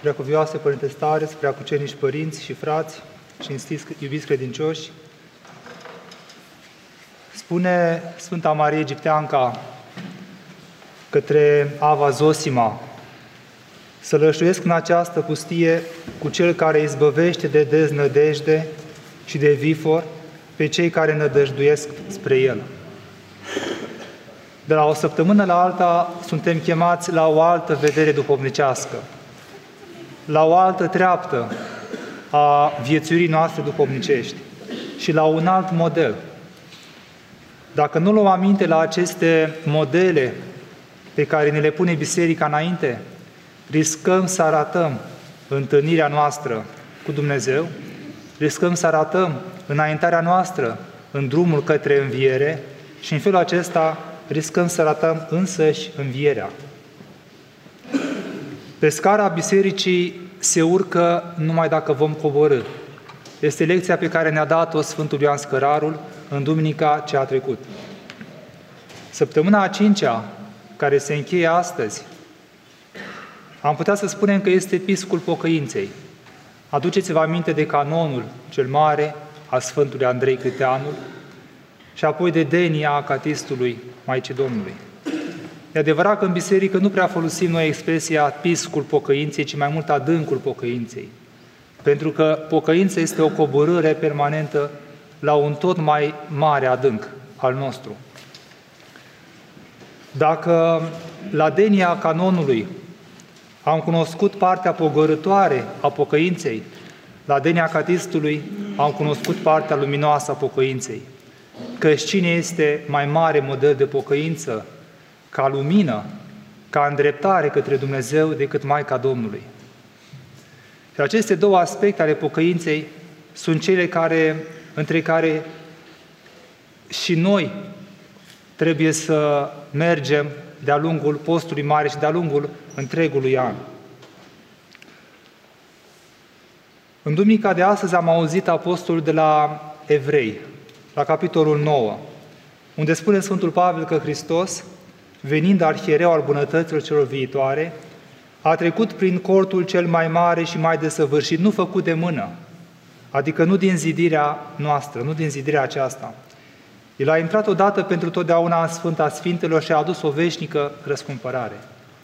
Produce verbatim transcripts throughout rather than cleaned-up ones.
Preacuvioase Părinte Stareț, preacucenici părinți și frați, cinstiți, iubiți credincioși, spune Sfânta Marie Egipteanca către Ava Zosima: să lășluiesc în această pustie cu Cel care izbăvește de deznădejde și de vifor pe cei care nădăjduiesc spre El. De la o săptămână la alta suntem chemați la o altă vedere duhovnicească, la o altă treaptă a viețuirii noastre duhovnicești și la un alt model. Dacă nu luăm aminte la aceste modele pe care ne le pune Biserica înainte, riscăm să arătăm întâlnirea noastră cu Dumnezeu, riscăm să arătăm înaintarea noastră în drumul către înviere și în felul acesta riscăm să arătăm însăși învierea. Pe scara Bisericii se urcă numai dacă vom coborî. Este lecția pe care ne-a dat-o Sfântul Ioan Scărarul în duminica ce a trecut. Săptămâna a cincea, care se încheie astăzi, am putea să spunem că este piscul pocăinței. Aduceți-vă aminte de canonul cel mare a Sfântului Andrei Câteanul și apoi de denia acatistului Maicii Domnului. E adevărat că în biserică nu prea folosim noi expresia piscul pocăinței, ci mai mult adâncul pocăinței. Pentru că pocăința este o coborâre permanentă la un tot mai mare adânc al nostru. Dacă la denia canonului am cunoscut partea pogorâtoare a pocăinței, la denia acatistului am cunoscut partea luminoasă a pocăinței. Căci cine este mai mare model de pocăință, ca lumină, ca îndreptare către Dumnezeu, decât Maica Domnului? Și aceste două aspecte ale pocăinței sunt cele care, între care și noi trebuie să mergem de-a lungul postului mare și de-a lungul întregului an. În duminica de astăzi am auzit apostolul de la Evrei, la capitolul nouă, unde spune Sfântul Pavel că Hristos, venind arhiereu al bunătăților celor viitoare, a trecut prin cortul cel mai mare și mai desăvârșit, nu făcut de mână, adică nu din zidirea noastră, nu din zidirea aceasta. El a intrat odată pentru totdeauna în Sfânta Sfintelor și a adus o veșnică răscumpărare.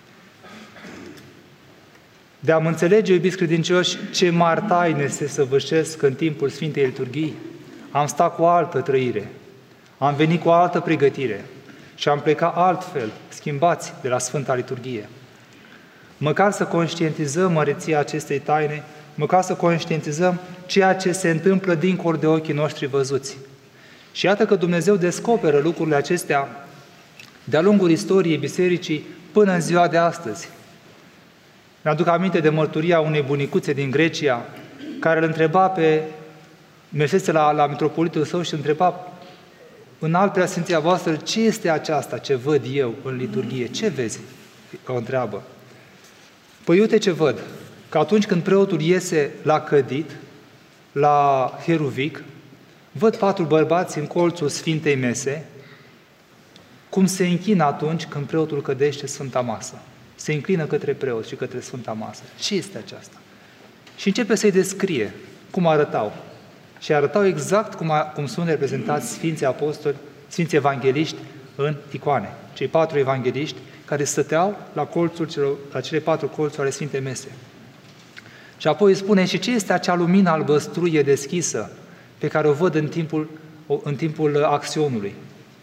De a-mi înțelege, iubiți credincioși, ce mari taine se săvârșesc în timpul Sfintei Liturghii, am stat cu o altă trăire, am venit cu o altă pregătire și am plecat altfel, schimbați de la Sfânta Liturghie. Măcar să conștientizăm măreția acestei taine, măcar să conștientizăm ceea ce se întâmplă dincolo de ochii noștri văzuți. Și iată că Dumnezeu descoperă lucrurile acestea de-a lungul istoriei Bisericii până în ziua de astăzi. Mi-aduc aminte de mărturia unei bunicuțe din Grecia, care îl întreba pe, mersese la, la mitropolitul său și îl întreba: în alt preasfinția voastră, ce este aceasta ce văd eu în liturghie? Ce vezi? O întreabă. Păi uite ce văd, că atunci când preotul iese la cădit, la heruvic, văd patru bărbați în colțul Sfintei Mese, cum se închină atunci când preotul cădește Sfânta Masă. Se înclină către preot și către Sfânta Masă. Ce este aceasta? Și începe să-i descrie cum arătau. Și arătau exact cum, a, cum sunt reprezentați Sfinții Apostoli, Sfinții Evangheliști în icoane. Cei patru evangheliști care stăteau la, colțul celor, la cele patru colțuri ale Sfintei Mese. Și apoi îi spune: și ce este acea lumină albăstruie deschisă pe care o văd în timpul, în timpul acțiunului?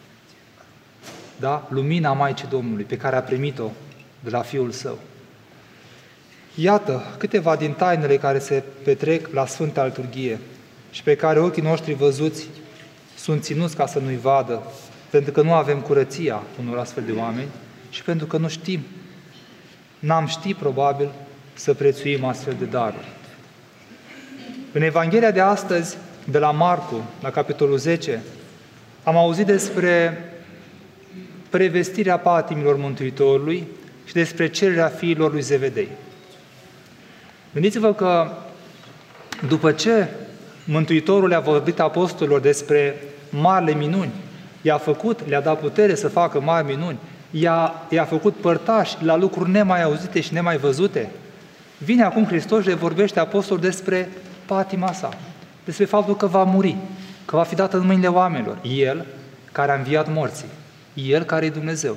Da? Lumina Maicii Domnului, pe care a primit-o de la Fiul Său. Iată câteva din tainele care se petrec la Sfânta Liturghie și pe care ochii noștri văzuți sunt ținuți ca să nu-i vadă, pentru că nu avem curăția unor astfel de oameni și pentru că nu știm, n-am ști probabil să prețuim astfel de daruri. În Evanghelia de astăzi, de la Marcu, la capitolul zece, am auzit despre prevestirea patimilor Mântuitorului și despre cererea fiilor lui Zevedei. Gândiți-vă că după ce Mântuitorul le-a vorbit apostolilor despre marile minuni, i-a făcut, le-a dat putere să facă mari minuni, i-a, i-a făcut părtași la lucruri nemai auzite și nemai văzute, Vine acum Hristos și le vorbește apostolul despre patima sa, despre faptul că va muri, că va fi dată în mâinile oamenilor. El care a înviat morții, El care e Dumnezeu.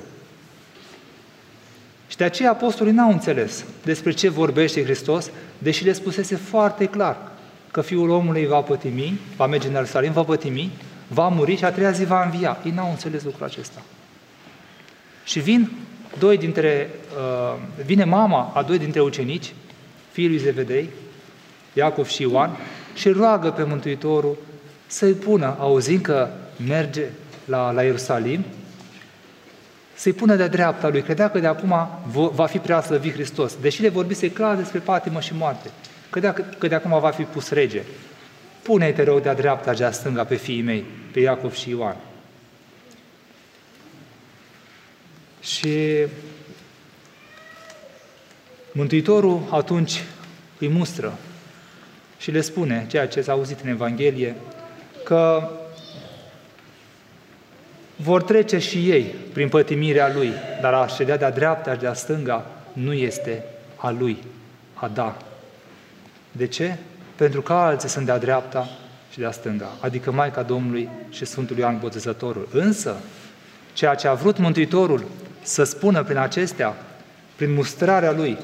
Și de aceea apostolii n-au înțeles despre ce vorbește Hristos, deși le spusese foarte clar că Fiul omului va pătimi, va merge în Ierusalim, va pătimi, va muri și a treia zi va învia. Ei n-au înțeles lucrul acesta. Și vin doi dintre, uh, vine mama a doi dintre ucenici, fiii lui Zevedei, Iacov și Ioan, și roagă pe Mântuitorul să-i pună, auzind că merge la, la Ierusalim, să-i pună de-a dreapta lui. Credea că de acum va fi prea slăvit Hristos, deși le vorbise clar despre patimă și moarte. Credea că de acum va fi pus rege. Pune-i, te rog, de-a dreapta, de-a stânga pe fiii mei, pe Iacov și Ioan. Și Mântuitorul atunci îi mustră și le spune ceea ce s-a auzit în Evanghelie, că vor trece și ei prin pătimirea Lui, dar a ședea de-a dreapta și de-a stânga nu este a Lui, a da. De ce? Pentru că alții sunt de-a dreapta și de-a stânga, adică Maica Domnului și Sfântul Ioan Botezătorul. Însă, ceea ce a vrut Mântuitorul să spună prin acestea, prin mustrarea Lui,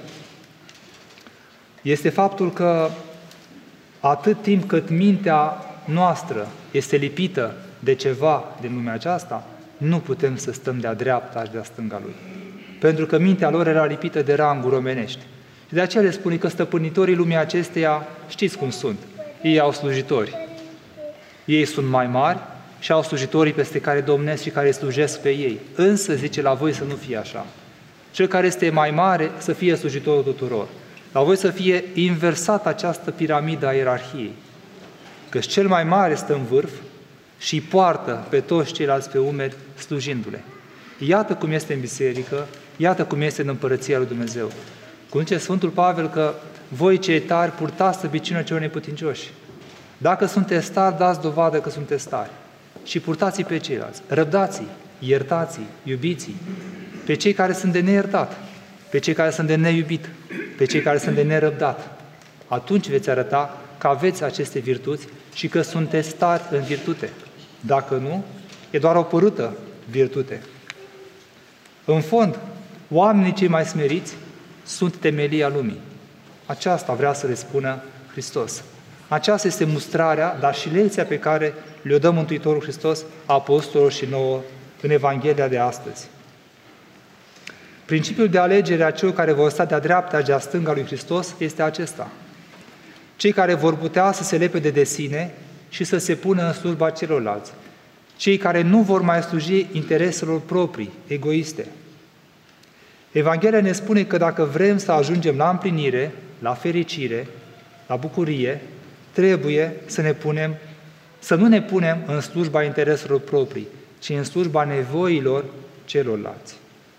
este faptul că atât timp cât mintea noastră este lipită de ceva din lumea aceasta, nu putem să stăm de-a dreapta și de-a stânga Lui. Pentru că mintea lor era lipită de ranguri omenești. Și de aceea le spune că stăpânitorii lumii acesteia, știți cum sunt, ei au slujitori. Ei sunt mai mari și au slujitorii peste care domnesc și care îi slujesc pe ei. Însă, zice, la voi să nu fie așa. Cel care este mai mare să fie slujitorul tuturor. La voi să fie inversată această piramidă a ierarhiei. Căci cel mai mare stă în vârf și îi poartă pe toți ceilalți pe umeri slujindu-le. Iată cum este în biserică, iată cum este în Împărăția lui Dumnezeu. Cum zice Sfântul Pavel că voi cei tari purtați slăbiciunea celor neputincioși. Dacă sunteți tari, dați dovadă că sunteți tari. Și purtați-i pe ceilalți. Răbdați-i, iertați-i, iubiți-i. Pe cei care sunt de neiertat, pe cei care sunt de neiubit, pe cei care sunt de nerăbdat. Atunci veți arăta că aveți aceste virtuți și că sunteți tari în virtute. Dacă nu, e doar o părâtă virtute. În fond, oamenii cei mai smeriți sunt temelia lumii. Aceasta vrea să le spună Hristos. Aceasta este mustrarea, dar și lecția pe care le-o dă Mântuitorul Hristos apostolilor și nouă în Evanghelia de astăzi. Principiul de alegere a celor care vor sta de-a dreapta și de-a stânga lui Hristos este acesta. Cei care vor putea să se lepede de sine și să se pună în slujba celorlalți. Cei care nu vor mai sluji intereselor proprii, egoiste. Evanghelia ne spune că dacă vrem să ajungem la împlinire, la fericire, la bucurie, trebuie să ne punem, să nu ne punem în slujba intereselor proprii, ci în slujba nevoilor celorlalți.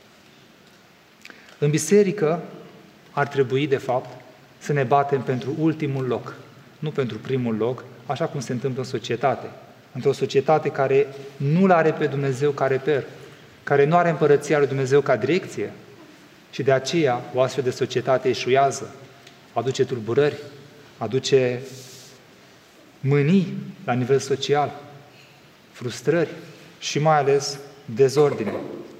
În biserică ar trebui, de fapt, să ne batem pentru ultimul loc, nu pentru primul loc, așa cum se întâmplă în societate. Într-o societate care nu-L are pe Dumnezeu ca reper, care nu are Împărăția lui Dumnezeu ca direcție, și de aceea o astfel de societate eșuează, aduce tulburări, aduce mânii la nivel social, frustrări și mai ales dezordine.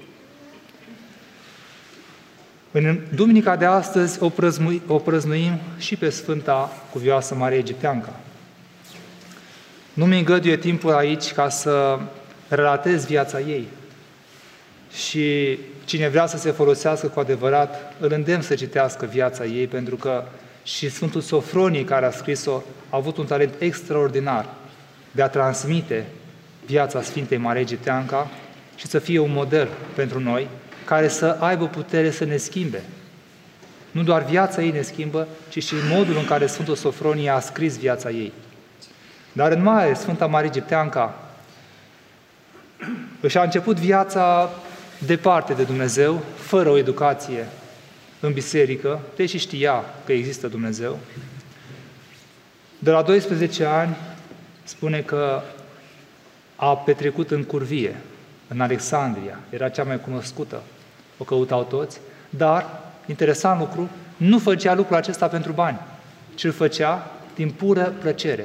În duminica de astăzi o, prăzmui, o prăznuim și pe Sfânta Cuvioasă Maria Egipteanca. Nu mi îngăduie timpul aici ca să relatez viața ei. Și cine vrea să se folosească cu adevărat, îl îndemn să citească viața ei, pentru că și Sfântul Sofronie, care a scris-o, a avut un talent extraordinar de a transmite viața Sfintei Maria Egipteanca și să fie un model pentru noi, care să aibă putere să ne schimbe. Nu doar viața ei ne schimbă, ci și modul în care Sfântul Sofronie a scris viața ei. Dar în mare, Sfânta Maria Egipteanca își a început viața departe de Dumnezeu, fără o educație în biserică, deși știa că există Dumnezeu. De la doisprezece ani spune că a petrecut în curvie, în Alexandria, era cea mai cunoscută, o căutau toți, dar, interesant lucru, nu făcea lucrul acesta pentru bani, ci îl făcea din pură plăcere.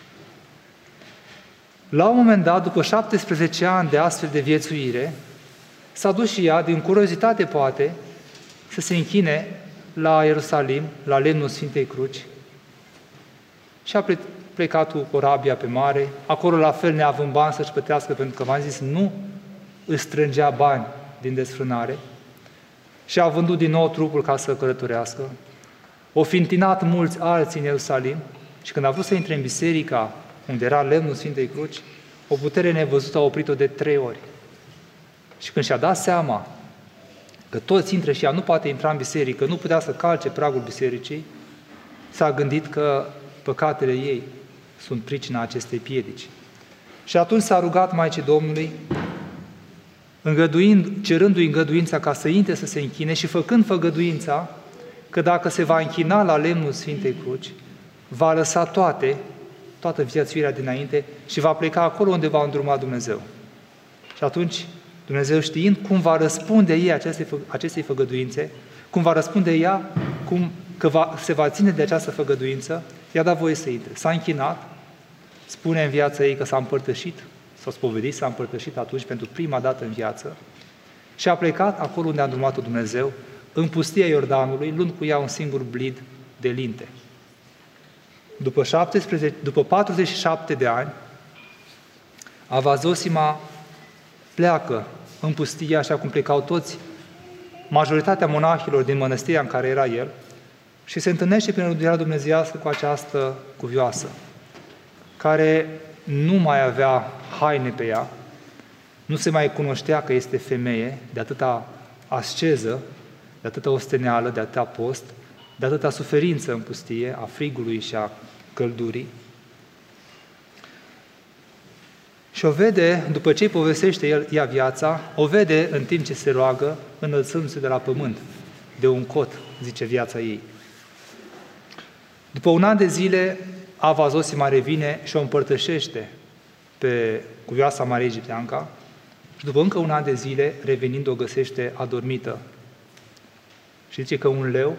La un moment dat, după șaptesprezece ani de astfel de viețuire, s-a dus și ea, din curiozitate poate, să se închine la Ierusalim, la lemnul Sfintei Cruci, și a plecat cu corabia pe mare, acolo la fel neavând bani să-și plătească, pentru că v-am zis, nu își strângea bani din desfrânare, și a vândut din nou trupul ca să călătorească. O fi întinat mulți alții în Ierusalim și când a vrut să intre în biserica unde era lemnul Sfintei Cruci, o putere nevăzută a oprit-o de trei ori. Și când și-a dat seama că toți intră și ea nu poate intra în biserică, nu putea să calce pragul bisericii, s-a gândit că păcatele ei sunt pricina acestei piedici. Și atunci s-a rugat Maicii Domnului, îngăduind, cerându-i îngăduința ca să intre să se închine și făcând făgăduința că dacă se va închina la lemnul Sfintei Cruci, va lăsa toate, toată viețuirea dinainte și va pleca acolo unde va îndruma Dumnezeu. Și atunci, Dumnezeu știind cum va răspunde ei acestei, acestei făgăduințe, cum va răspunde ea, cum că va, se va ține de această făgăduință, i-a dat voie să intre. S-a închinat, spune în viața ei că s-a împărtășit, s-a spovedit, s-a împărtășit atunci pentru prima dată în viață și a plecat acolo unde a îndrumat-o Dumnezeu, în pustia Iordanului, luând cu ea un singur blid de linte. După, șaptesprezece, după patruzeci și șapte de ani, Ava Zosima pleacă în pustie, așa cum plecau toți, majoritatea monahilor din mănăstirea în care era el, și se întâlnește prin rânduiala dumnezeiască cu această cuvioasă, care nu mai avea haine pe ea, nu se mai cunoștea că este femeie, de atâta asceză, de atâta osteneală, de atâta post, de atâta suferință în pustie, a frigului și a căldurii. Și o vede, după ce îi povestește el, ea viața, o vede în timp ce se roagă, înălțându-se de la pământ, de un cot, zice viața ei. După un an de zile, Ava Zosima revine și o împărtășește pe cuvioasa Maria Egipteanca și după încă un an de zile, revenind, o găsește adormită. Și zice că un leu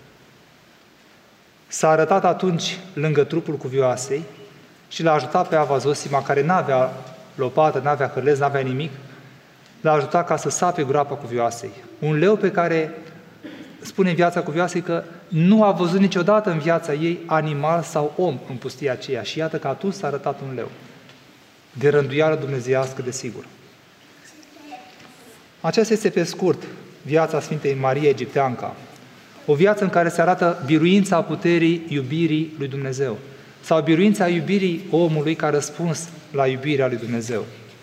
s-a arătat atunci lângă trupul cuvioasei și l-a ajutat pe Ava Zosima, care n-avea lopată, n-avea hârleț, n-avea nimic, l-a ajutat ca să sape groapa cuvioasei. Un leu pe care, spune în viața cuvioasei, că nu a văzut niciodată în viața ei animal sau om în pustia aceea. Și iată că atunci s-a arătat un leu. De rânduială dumnezeiască, desigur. Aceasta este, pe scurt, viața Sfintei Marie Egipteanca. O viață în care se arată biruința puterii iubirii lui Dumnezeu sau biruința iubirii omului ca răspuns la iubirea lui Dumnezeu.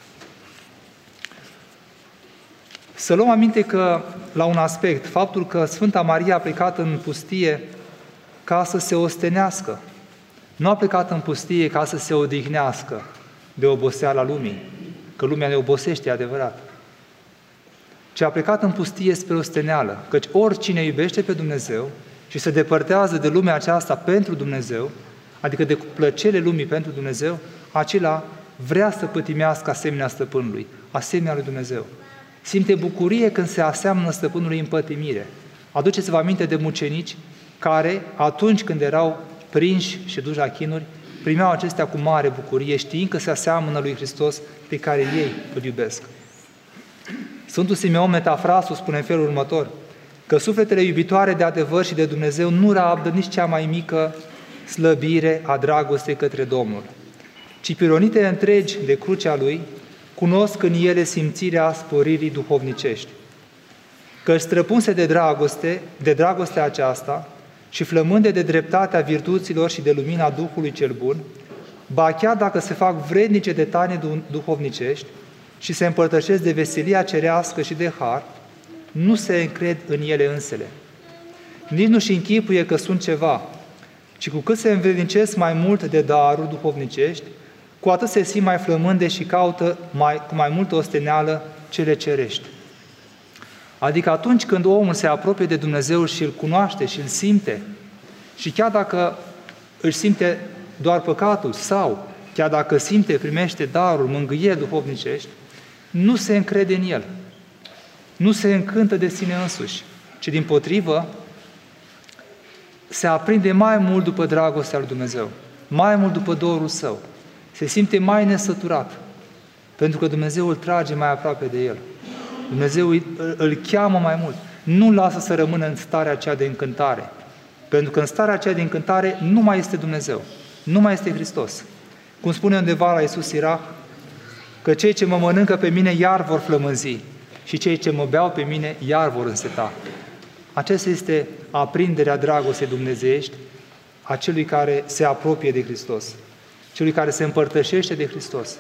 Să luăm aminte că, la un aspect, faptul că Sfânta Maria a plecat în pustie ca să se ostenească. Nu a plecat în pustie ca să se odihnească de oboseala lumii, că lumea ne obosește, adevărat. Ci a plecat în pustie spre osteneală, căci oricine iubește pe Dumnezeu și se depărtează de lumea aceasta pentru Dumnezeu, adică de plăcerile lumii pentru Dumnezeu, acela vrea să pătimească asemenea stăpânului, asemenea lui Dumnezeu. Simte bucurie când se aseamănă stăpânului în pătimire. Aduceți-vă aminte de mucenici care, atunci când erau prinși și duși la chinuri, primeau acestea cu mare bucurie, știind că se aseamănă lui Hristos pe care ei îl iubesc. Sfântul Simeon Metafrasul spune în felul următor, că sufletele iubitoare de adevăr și de Dumnezeu nu rabdă nici cea mai mică slăbire a dragostei către Domnul, ci pironite întregi de crucea Lui, cunosc în ele simțirea sporirii duhovnicești. Că străpunse de dragoste, de dragostea aceasta și flămânde de dreptatea virtuților și de lumina Duhului cel bun, ba chiar dacă se fac vrednice de taine duhovnicești și se împărtășesc de veselia cerească și de har, nu se încred în ele însele. Nici nu-și închipuie că sunt ceva, ci cu cât se învrednicesc mai mult de daruri duhovnicești, cu atât se simt mai flămânde și caută mai, cu mai multă osteneală cele cerești. Adică atunci când omul se apropie de Dumnezeu și îl cunoaște și îl simte, și chiar dacă își simte doar păcatul sau chiar dacă simte, primește darul, mângâieri duhovnicești, nu se încrede în el, nu se încântă de sine însuși, ci dimpotrivă se aprinde mai mult după dragostea lui Dumnezeu, mai mult după dorul Său. Se simte mai nesăturat, pentru că Dumnezeu îl trage mai aproape de el. Dumnezeu îl, îl cheamă mai mult. Nu lasă să rămână în starea aceea de încântare. Pentru că în starea aceea de încântare nu mai este Dumnezeu, nu mai este Hristos. Cum spune undeva la Iisus Sirac, că cei ce mă mănâncă pe mine iar vor flămânzi și cei ce mă beau pe mine iar vor înseta. Aceasta este aprinderea dragostei dumnezeiești a celui care se apropie de Hristos, celui care se împărtășește de Hristos.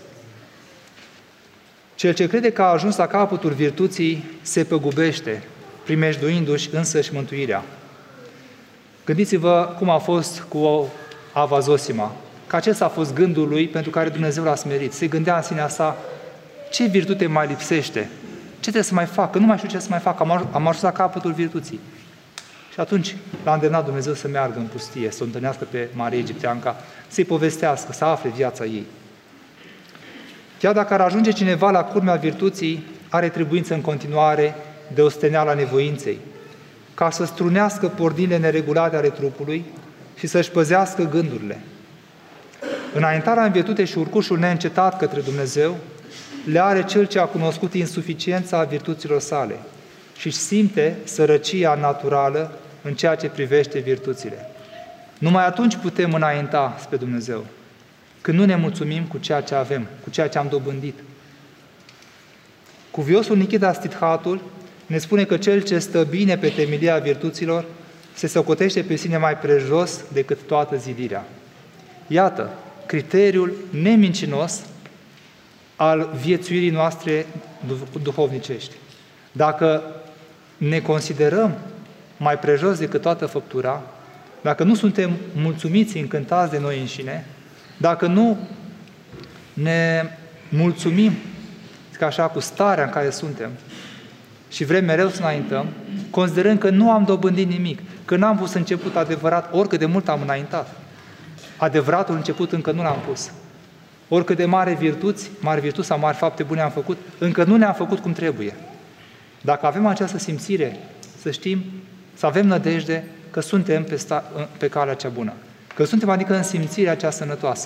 Cel ce crede că a ajuns la capătul virtuții se păgubește, primejduindu-și însăși mântuirea. Gândiți-vă cum a fost cu Ava Zosima, că acesta a fost gândul lui pentru care Dumnezeu l-a smerit. Se gândea în sinea sa, ce virtute mai lipsește? Ce trebuie să mai fac? Că nu mai știu ce să mai fac, am ajuns la capătul virtuții. Și atunci l-a îndemnat Dumnezeu să meargă în pustie, să o întâlnească pe Maria Egipteanca, să-i povestească, să afle viața ei. Chiar dacă ar ajunge cineva la culmea virtuții, are trebuință în continuare de osteneala nevoinței, ca să strunească pornile neregulate ale trupului și să-și păzească gândurile. Înaintarea în virtute și urcușul neîncetat către Dumnezeu le are cel ce a cunoscut insuficiența virtuților sale și își simte sărăcia naturală în ceea ce privește virtuțile. Numai atunci putem înainta spre Dumnezeu, când nu ne mulțumim cu ceea ce avem, cu ceea ce am dobândit. Cuviosul Nichita Stithatul ne spune că cel ce stă bine pe temelia virtuților se socotește pe sine mai prejos decât toată zidirea. Iată, criteriul nemincinos al viețuirii noastre duhovnicești. Dacă ne considerăm mai prejos decât toată făptura, dacă nu suntem mulțumiți, încântați de noi înșine, dacă nu ne mulțumim, ca așa, cu starea în care suntem și vrem mereu să înaintăm, considerând că nu am dobândit nimic, că n-am pus început adevărat, oricât de mult am înaintat. Adevăratul început încă nu l-am pus. Oricât de mare virtuți, mari virtuți sau mari fapte bune am făcut, încă nu ne-am făcut cum trebuie. Dacă avem această simțire, să știm, să avem nădejde că suntem pe, sta, pe calea cea bună. Că suntem, adică, în simțirea cea sănătoasă.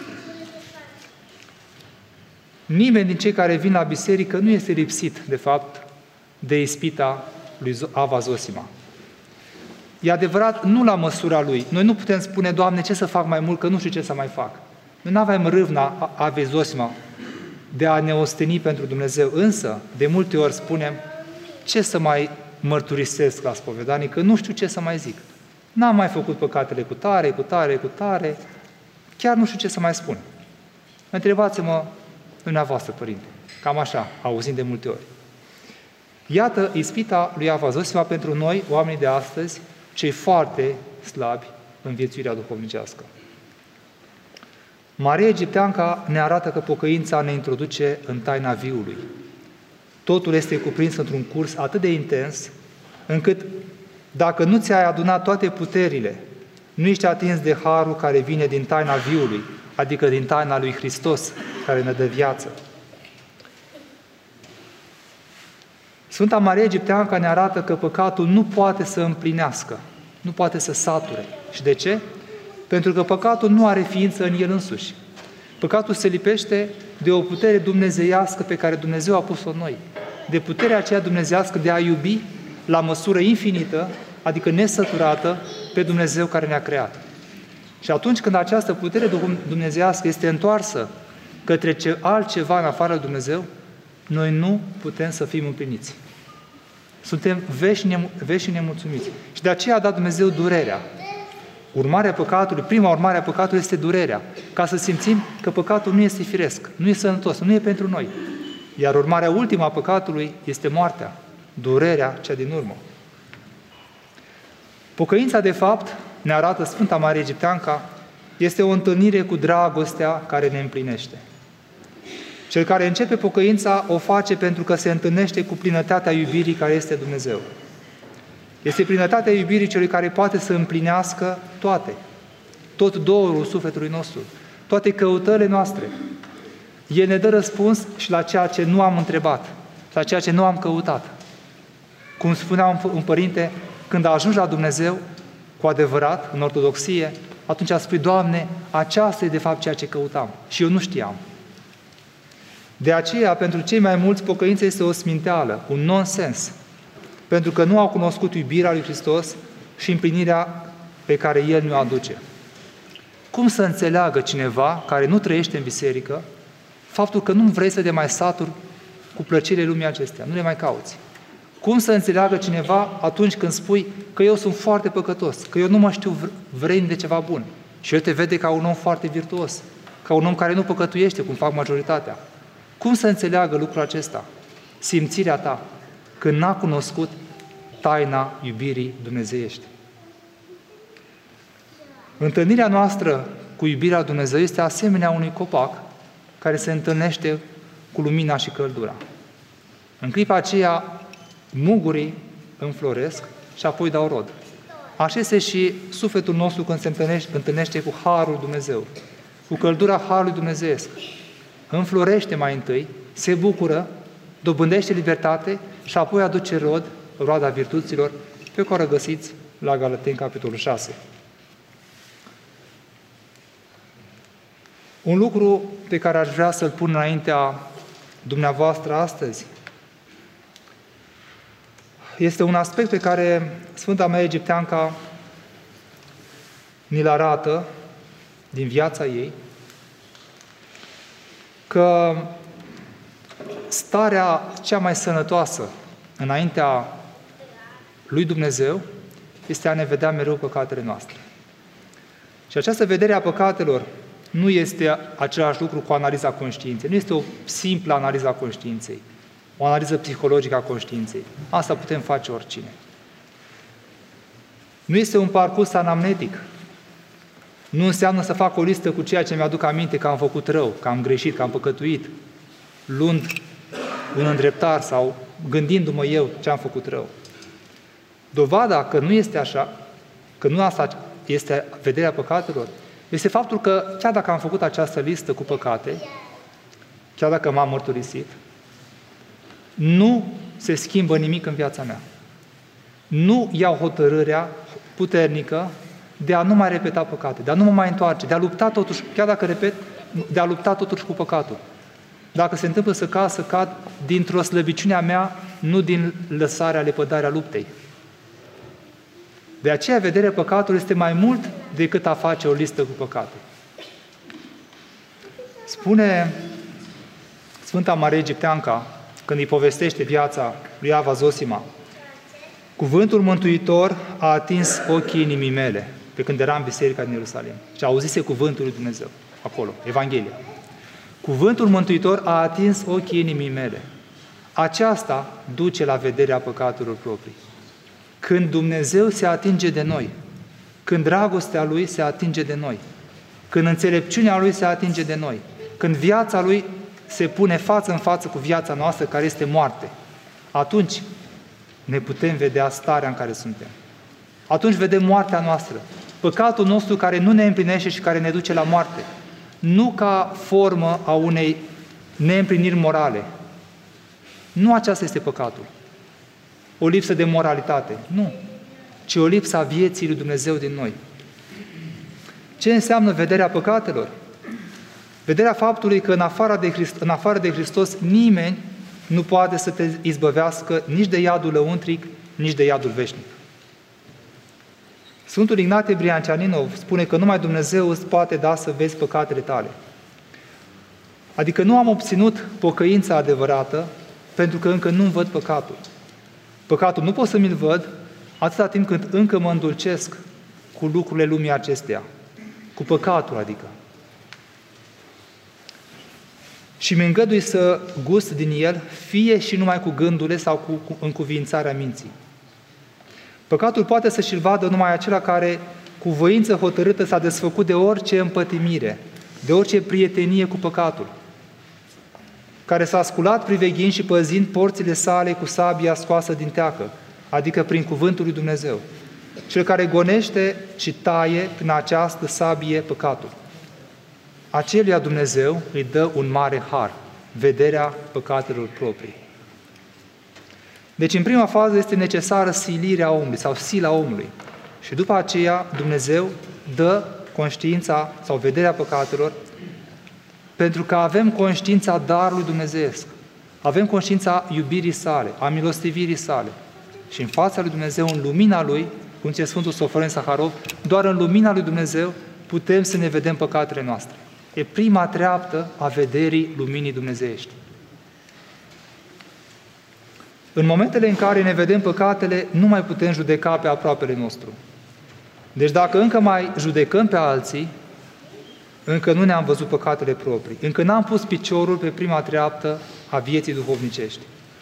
Nimeni din cei care vin la biserică nu este lipsit, de fapt, de ispita lui Ava Zosima. E adevărat, nu la măsura lui. Noi nu putem spune, Doamne, ce să fac mai mult, că nu știu ce să mai fac. Noi nu avem râvna Avei Zosima de a ne osteni pentru Dumnezeu, însă, de multe ori spunem, ce să mai mărturisesc la spovedanie, că nu știu ce să mai zic. N-am mai făcut păcatele cu tare, cu tare, cu tare, chiar nu știu ce să mai spun. Întrebați-mă dumneavoastră, Părinte, cam așa, auzind de multe ori. Iată ispita lui Ava Zosima pentru noi, oamenii de astăzi, cei foarte slabi în viețuirea duhovnicească. Maria Egipteanca ne arată că pocăința ne introduce în taina viului. Totul este cuprins într-un curs atât de intens, încât dacă nu ți-ai adunat toate puterile, nu ești atins de harul care vine din taina viului, adică din taina lui Hristos, care ne dă viață. Sfânta Maria Egipteanca ne arată că păcatul nu poate să împlinească, nu poate să sature. Și de ce? Pentru că păcatul nu are ființă în el însuși. Păcatul se lipește de o putere dumnezeiască pe care Dumnezeu a pus-o în noi. De puterea aceea dumnezeiască de a iubi la măsură infinită, adică nesăturată, pe Dumnezeu care ne-a creat. Și atunci când această putere dumnezeiască este întoarsă către ce altceva în afară de Dumnezeu, noi nu putem să fim împliniți. Suntem veși nemulțumiți. Și de aceea a dat Dumnezeu durerea. Urmarea păcatului, prima urmare a păcatului este durerea, ca să simțim că păcatul nu este firesc, nu este sănătos, nu e pentru noi. Iar urmarea ultimă a păcatului este moartea, durerea cea din urmă. Pocăința, de fapt, ne arată Sfânta Maria Egipteanca, este o întâlnire cu dragostea care ne împlinește. Cel care începe pocăința o face pentru că se întâlnește cu plinătatea iubirii care este Dumnezeu. Este plinătatea iubirii celui care poate să împlinească toate, tot dorul sufletului nostru, toate căutările noastre. El ne dă răspuns și la ceea ce nu am întrebat, la ceea ce nu am căutat. Cum spunea un părinte, când ajungi la Dumnezeu, cu adevărat, în ortodoxie, atunci spui, Doamne, aceasta e de fapt ceea ce căutam și eu nu știam. De aceea, pentru cei mai mulți, pocăința este o sminteală, un nonsens, pentru că nu au cunoscut iubirea lui Hristos și împlinirea pe care El ne-o aduce. Cum să înțeleagă cineva care nu trăiește în biserică faptul că nu vrei să te mai saturi cu plăcerile lumii acestea, nu le mai cauți? Cum să înțeleagă cineva atunci când spui că eu sunt foarte păcătos, că eu nu mă știu vrednic de ceva bun și El te vede ca un om foarte virtuos, ca un om care nu păcătuiește, cum fac majoritatea? Cum să înțeleagă lucrul acesta? Simțirea ta, când n-a cunoscut taina iubirii dumnezeiești. Întâlnirea noastră cu iubirea lui Dumnezeu este asemenea unui copac care se întâlnește cu lumina și căldura. În clipa aceea, mugurii înfloresc și apoi dau rod. Așa este și sufletul nostru când se întâlnește, întâlnește cu Harul Dumnezeu, cu căldura Harului Dumnezeiesc. Înflorește mai întâi, se bucură, dobândește libertate și apoi aduce rod, roada virtuților, pe care o găsiți la Galateni, capitolul șase. Un lucru pe care aș vrea să-l pun înaintea dumneavoastră astăzi este un aspect pe care Sfânta mea Egipteanca ni-l arată din viața ei, că starea cea mai sănătoasă înaintea lui Dumnezeu este a ne vedea mereu păcatele noastre. Și această vedere a păcatelor nu este același lucru cu analiza conștiinței, nu este o simplă analiză a conștiinței, o analiză psihologică a conștiinței. Asta putem face oricine. Nu este un parcurs anamnetic. Nu înseamnă să fac o listă cu ceea ce mi-aduc aminte că am făcut rău, că am greșit, că am păcătuit, luând un îndreptar sau gândindu-mă eu ce am făcut rău. Dovada că nu este așa, că nu asta este vederea păcatelor, este faptul că chiar dacă am făcut această listă cu păcate, chiar dacă m-am mărturisit, nu se schimbă nimic în viața mea. Nu iau hotărârea puternică de a nu mai repeta păcate, de a nu mă mai întoarce, de a lupta totuși, chiar dacă repet, de a lupta totuși cu păcatul. Dacă se întâmplă să cad, să cad dintr-o slăbiciune a mea, nu din lăsarea, lepădarea luptei. De aceea, vederea păcatului este mai mult decât a face o listă cu păcate. Spune Sfânta Maria Egipteanca, când îi povestește viața lui Ava Zosima, cuvântul Mântuitor a atins ochii inimii mele, pe când era în biserica din Ierusalim. Și auzise cuvântul lui Dumnezeu, acolo, Evanghelia. Cuvântul Mântuitor a atins ochii inimii mele. Aceasta duce la vederea păcatelor proprii. Când Dumnezeu se atinge de noi, când dragostea Lui se atinge de noi, când înțelepciunea Lui se atinge de noi, când viața Lui se pune față în față cu viața noastră care este moarte, atunci ne putem vedea starea în care suntem. Atunci vedem moartea noastră, păcatul nostru care nu ne împlinește și care ne duce la moarte, nu ca formă a unei neîmpliniri morale. Nu aceasta este păcatul. O lipsă de moralitate. Nu. Ci o lipsă a vieții lui Dumnezeu din noi. Ce înseamnă vederea păcatelor? Vederea faptului că în afară de Hristos, în afară de Hristos nimeni nu poate să te izbăvească nici de iadul lăuntric, nici de iadul veșnic. Sfântul Ignatie Briancianinov spune că numai Dumnezeu îți poate da să vezi păcatele tale. Adică nu am obținut pocăința adevărată pentru că încă nu-mi văd păcatul. Păcatul nu pot să mi-l văd atâta timp cât încă mă îndulcesc cu lucrurile lumii acesteia, cu păcatul adică. Și mi îngădui să gust din el, fie și numai cu gândurile sau cu, cu încuvințarea minții. Păcatul poate să și-l vadă numai acela care, cu voință hotărâtă, s-a desfăcut de orice împătimire, de orice prietenie cu păcatul, care s-a sculat priveghind și păzind porțile sale cu sabia scoasă din teacă, adică prin cuvântul lui Dumnezeu. Cel care gonește și taie prin această sabie păcatul. Aceluia Dumnezeu îi dă un mare har, vederea păcatelor proprii. Deci, în prima fază este necesară silirea omului sau sila omului. Și după aceea Dumnezeu dă conștiința sau vederea păcatelor, pentru că avem conștiința darului dumnezeiesc. Avem conștiința iubirii sale, a milostivirii sale. Și în fața lui Dumnezeu, în lumina Lui, cum zice Sfântul Soforen Saharov, doar în lumina lui Dumnezeu putem să ne vedem păcatele noastre. E prima treaptă a vederii luminii dumnezeiești. În momentele în care ne vedem păcatele, nu mai putem judeca pe aproapele nostru. Deci dacă încă mai judecăm pe alții, încă nu ne-am văzut păcatele proprii, încă n-am pus piciorul pe prima treaptă a vieții duhovnicești.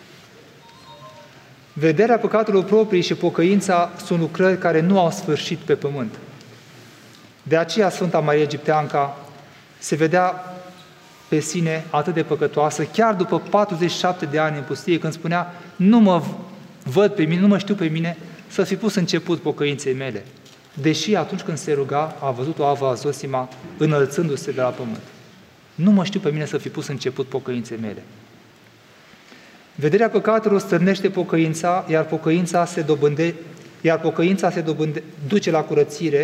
Vederea păcatelor proprii și pocăința sunt lucrări care nu au sfârșit pe pământ. De aceea Sfânta Maria Egipteanca se vedea pe sine atât de păcătoasă, chiar după patruzeci și șapte de ani în pustie, când spunea, nu mă văd pe mine, nu mă știu pe mine, să fi pus început pocăinței mele. Deși atunci când se ruga, a văzut-o Ava Zosima înălțându-se de la pământ. Nu mă știu pe mine să fi pus început pocăinței mele. Vederea păcatelor stârnește pocăința, iar pocăința se dobânde, iar pocăința se dobânde, duce la curățire,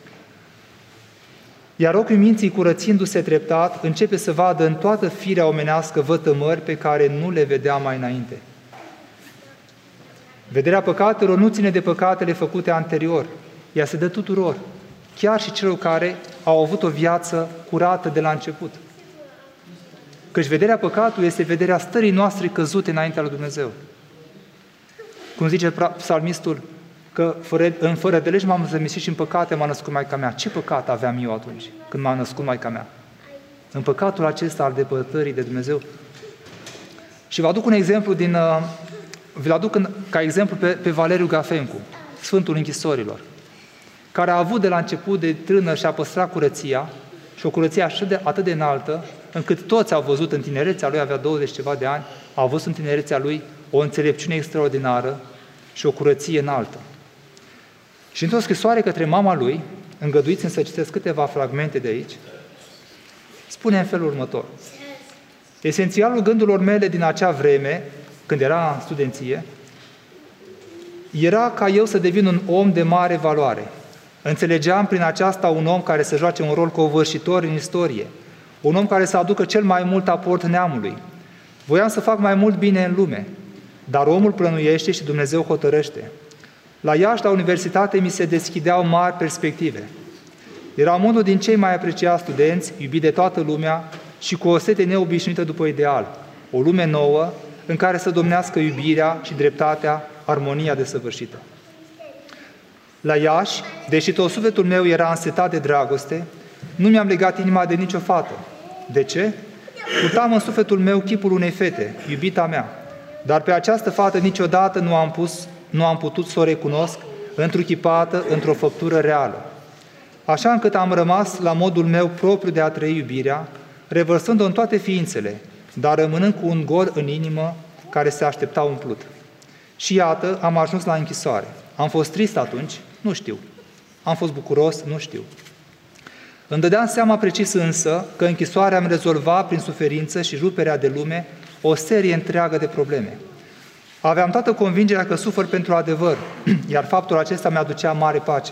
iar ochiul minții, curățindu-se treptat, începe să vadă în toată firea omenească vătămări pe care nu le vedea mai înainte. Vederea păcatelor nu ține de păcatele făcute anterior, ea se dă tuturor, chiar și celor care au avut o viață curată de la început. Căci vederea păcatului este vederea stării noastre căzute înaintea lui Dumnezeu. Cum zice psalmistul, că fără, în fără de legi m-am zămisit și în păcate m-a născut Maica mea. Ce păcat aveam eu atunci, când m-a născut Maica mea? În păcatul acesta al depărtării de Dumnezeu. Și vă aduc un exemplu din... Vi-l aduc în, ca exemplu pe, pe Valeriu Gafencu, Sfântul Închisorilor, care a avut de la început de tânăr și a păstrat curăția, și o curăție atât de, atât de înaltă, încât toți au văzut în tinerețea lui, avea douăzeci ceva de ani, au văzut în tinerețea lui o înțelepciune extraordinară și o curăție înaltă. Și într-o scrisoare către mama lui, îngăduiți-mi să citesc câteva fragmente de aici, spune în felul următor. Esențialul gândurilor mele din acea vreme, când era în studenție, era ca eu să devin un om de mare valoare. Înțelegeam prin aceasta un om care să joace un rol covârșitor în istorie, un om care să aducă cel mai mult aport neamului. Voiam să fac mai mult bine în lume, dar omul plănuiește și Dumnezeu hotărăște. La Iași, la universitate, mi se deschideau mari perspective. Eram unul din cei mai apreciați studenți, iubit de toată lumea și cu o sete neobișnuită după ideal. O lume nouă în care să domnească iubirea și dreptatea, armonia desăvârșită. La Iași, deși tot sufletul meu era însetat de dragoste, nu mi-am legat inima de nicio fată. De ce? Purtam în sufletul meu chipul unei fete, iubita mea, dar pe această fată niciodată nu am, pus, nu am putut să o recunosc întruchipată într-o făptură reală. Așa încât am rămas la modul meu propriu de a trăi iubirea, revărsând-o în toate ființele, dar rămânând cu un gol în inimă care se aștepta umplut. Și iată, am ajuns la închisoare. Am fost trist atunci? Nu știu. Am fost bucuros? Nu știu. Îmi dădeam seama precis însă că închisoarea îmi rezolva prin suferință și ruperea de lume o serie întreagă de probleme. Aveam toată convingerea că sufăr pentru adevăr, iar faptul acesta mi-aducea mare pace.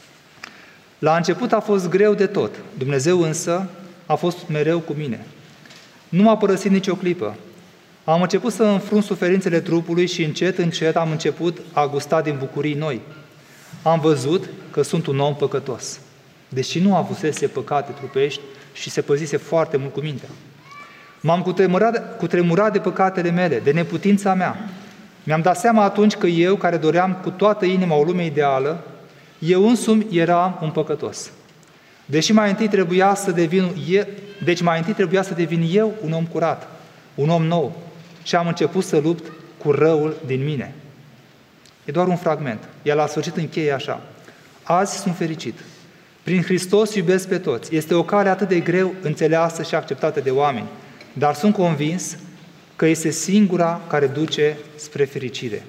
La început a fost greu de tot, Dumnezeu însă a fost mereu cu mine. Nu m-a părăsit nicio clipă. Am început să înfrunt suferințele trupului și încet, încet am început a gusta din bucurii noi. Am văzut că sunt un om păcătos, deși nu avusese păcate trupești și se păzise foarte mult cu mintea. M-am cutremurat, cutremurat de păcatele mele, de neputința mea. Mi-am dat seama atunci că eu, care doream cu toată inima o lume ideală, eu însumi eram un păcătos. Deși mai întâi trebuia să devin eu, deci mai întâi trebuia să devin eu un om curat, un om nou, și am început să lupt cu răul din mine. E doar un fragment. Iar la sfârșit încheie așa. Azi sunt fericit. Prin Hristos iubesc pe toți. Este o cale atât de greu înțeleasă și acceptată de oameni, dar sunt convins că este singura care duce spre fericire.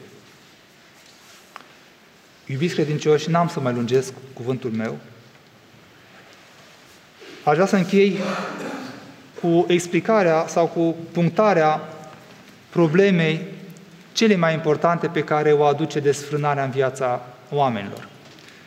Iubiți credincioși, n-am să mai lungesc cuvântul meu. Aș vrea să închei cu explicarea sau cu punctarea problemei cele mai importante pe care o aduce desfrânarea în viața oamenilor.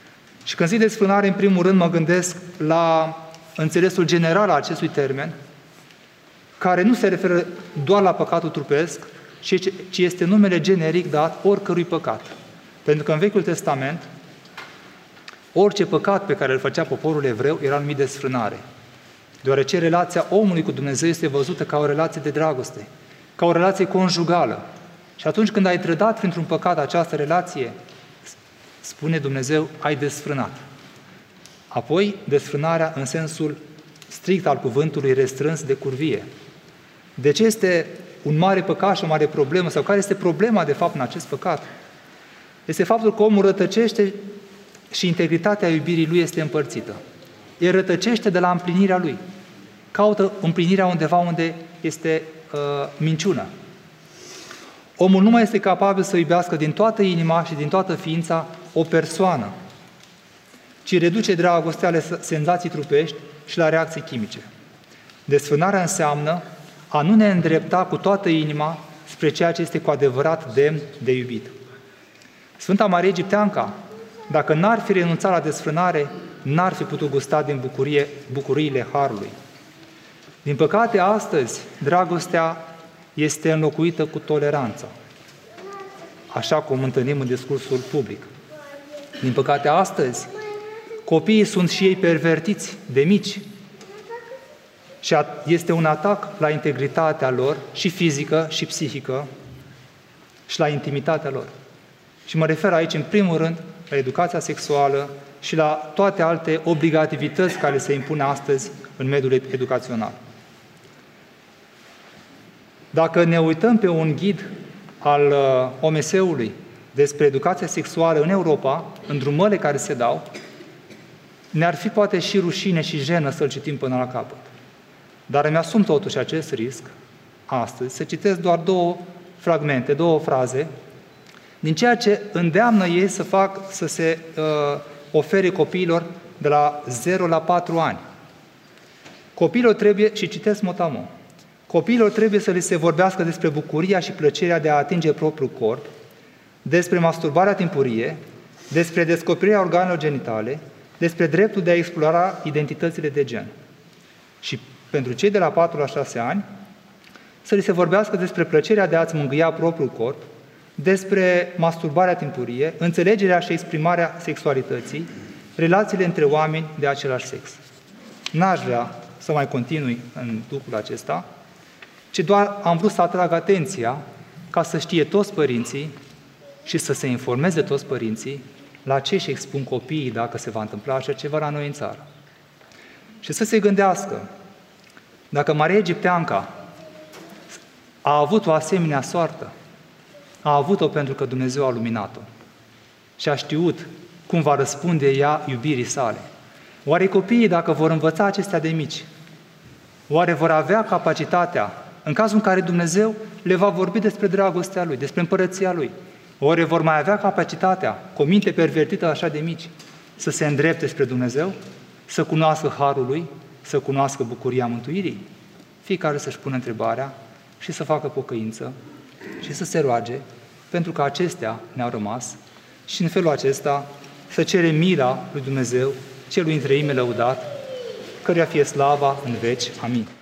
Și când zic desfrânare, în primul rând mă gândesc la înțelesul general al acestui termen, care nu se referă doar la păcatul trupesc, ci este numele generic dat oricărui păcat. Pentru că în Vechiul Testament, orice păcat pe care îl făcea poporul evreu era numit desfrânare, deoarece relația omului cu Dumnezeu este văzută ca o relație de dragoste, ca o relație conjugală. Și atunci când ai trădat printr-un păcat această relație, spune Dumnezeu, ai desfrânat. Apoi, desfrânarea în sensul strict al cuvântului restrâns de curvie. De ce este un mare păcat și o mare problemă? Sau care este problema, de fapt, în acest păcat? Este faptul că omul rătăcește și integritatea iubirii lui este împărțită. El rătăcește de la împlinirea lui. Caută împlinirea undeva unde este uh, minciună. Omul nu mai este capabil să iubească din toată inima și din toată ființa o persoană, ci reduce dragostea la senzații trupești și la reacții chimice. Desfrânarea înseamnă a nu ne îndrepta cu toată inima spre ceea ce este cu adevărat demn de iubit. Sfânta Marie Egipteanca, dacă n-ar fi renunțat la desfrânare, n-ar fi putut gusta din bucurie, bucuriile Harului. Din păcate, astăzi, dragostea este înlocuită cu toleranța, așa cum întâlnim în discursul public. Din păcate, astăzi, copiii sunt și ei pervertiți de mici și este un atac la integritatea lor, și fizică, și psihică, și la intimitatea lor. Și mă refer aici, în primul rând, la educația sexuală și la toate alte obligativități care se impun astăzi în mediul educațional. Dacă ne uităm pe un ghid al O M S-ului despre educația sexuală în Europa, în drumările care se dau, ne-ar fi poate și rușine și jenă să-l citim până la capăt. Dar îmi asum totuși acest risc, astăzi, să citesc doar două fragmente, două fraze, din ceea ce îndeamnă ei să fac, să se uh, ofere copiilor de la zero la patru ani. Copiilor trebuie, și citesc mot-a-mot, copiilor trebuie să li se vorbească despre bucuria și plăcerea de a atinge propriul corp, despre masturbarea timpurie, despre descoperirea organelor genitale, despre dreptul de a explora identitățile de gen. Și pentru cei de la patru la șase ani, să li se vorbească despre plăcerea de a-ți mângâia propriul corp, despre masturbarea timpurie, înțelegerea și exprimarea sexualității, relațiile între oameni de același sex. N-aș vrea să mai continui în ducul acesta, ci doar am vrut să atrag atenția ca să știe toți părinții și să se informeze toți părinții la ce își expun copiii dacă se va întâmpla așa ceva la noi în țară. Și să se gândească, dacă Maria Egipteanca a avut o asemenea soartă, a avut-o pentru că Dumnezeu a luminat-o și a știut cum va răspunde ea iubirii sale. Oare copiii, dacă vor învăța acestea de mici, oare vor avea capacitatea, în cazul în care Dumnezeu le va vorbi despre dragostea Lui, despre împărăția Lui, oare vor mai avea capacitatea, cu o minte pervertită așa de mici, să se îndrepte spre Dumnezeu, să cunoască Harul Lui, să cunoască bucuria mântuirii? Fiecare să-și pună întrebarea și să facă pocăință și să se roage, pentru că acestea ne-au rămas și în felul acesta să cerem mila lui Dumnezeu, celui în treime lăudat, căruia fie slava în veci. Amin.